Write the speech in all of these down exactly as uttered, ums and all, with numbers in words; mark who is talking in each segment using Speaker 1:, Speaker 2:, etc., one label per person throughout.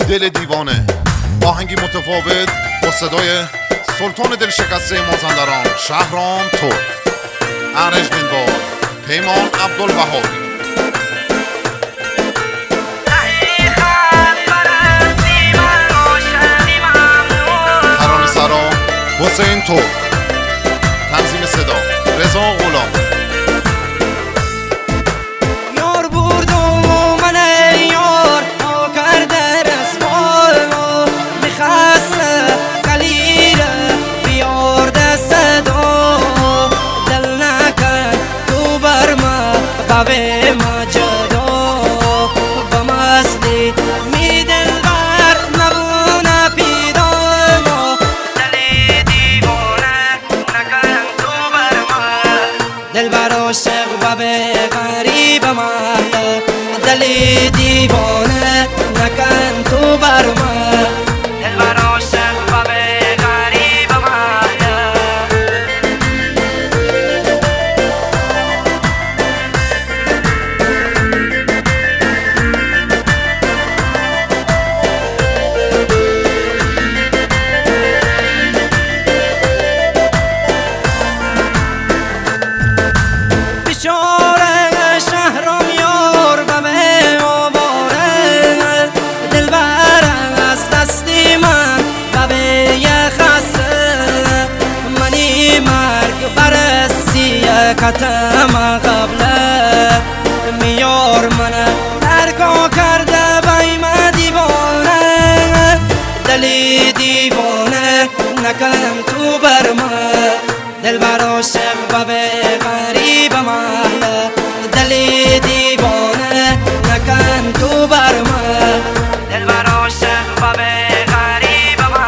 Speaker 1: دل دیوانه، آهنگی متفاوت با صدای سلطان دل شکسته مازندران شهرام ترک. ارنجمنت با پیمان عبدالوهاب. ترانه سرا حسین ترک. تنظیم صدا رضا غلام.
Speaker 2: یار برد و من یار ها کرده رسوال میخسته خلیره بیار دست دو دل نکن تو بر ما قوی ما جدا با مستی می دل بر نبونه پیدا دلی دیوانه نکن تو بر ما دل بر عاشق و به غریب ما دلی دیوانه نکن تو بر ما دل بر عاشق و به غریب ما بیچاره شهرام یار و به آواره دل بر از دستی من و به خسته منی مرگ برسی کتم قبله میار منه ترکا کرده بایم دیوانه دلی دیوانه نکن تو بر ما دل بر عاشق و به غریب ما دلی دیوانه نکن تو بر ما دل بر عاشق و به غریب ما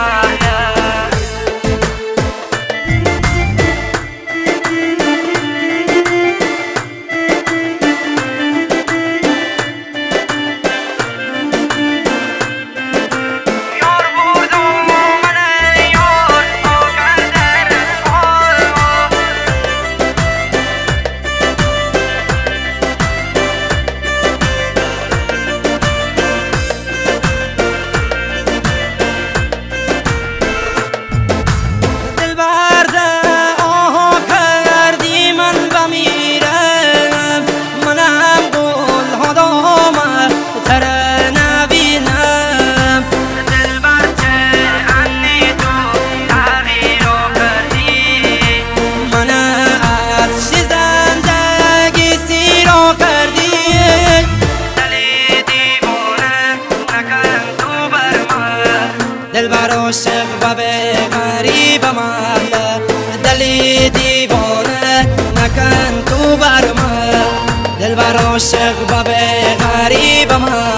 Speaker 2: دل بر عاشق و به غریب ما دلی دیوانه نکن تو بر ما دل بر عاشق و به غریب ما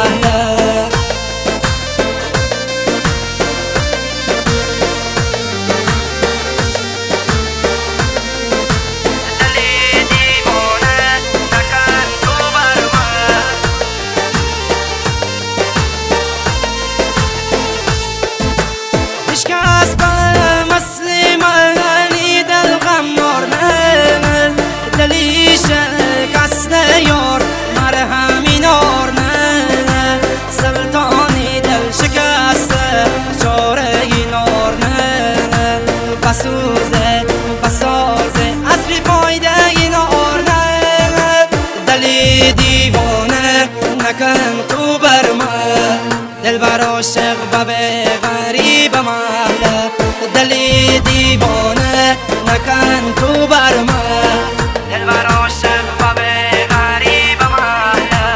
Speaker 2: دلی شکسته یار مرهمی نار نه سلطانی دل شکسته چاره نار نه بسوزه بسازه اصلی فایده نار نه دلی دیوانه نکن تو بر ما دل بر عاشق و به غریب ما دلی دیوانه نکن تو بر ما دل بر عاشق و به غریب ما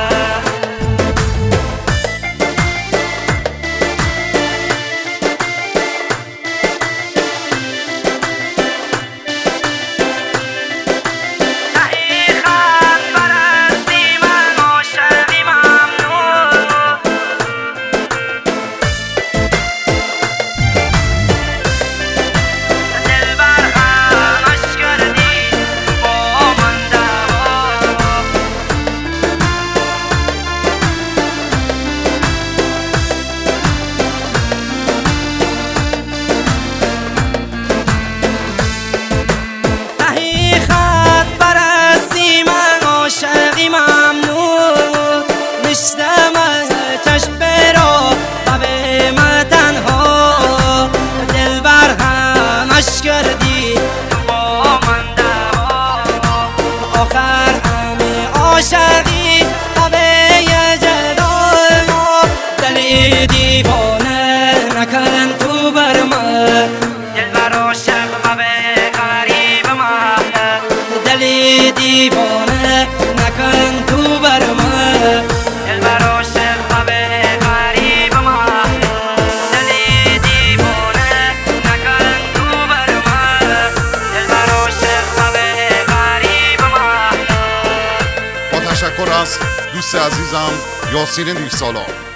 Speaker 2: دقیقاً برستی من عاشقی ممنون دل بر غمش کردی
Speaker 1: عزیزم یاسین دیوسالار.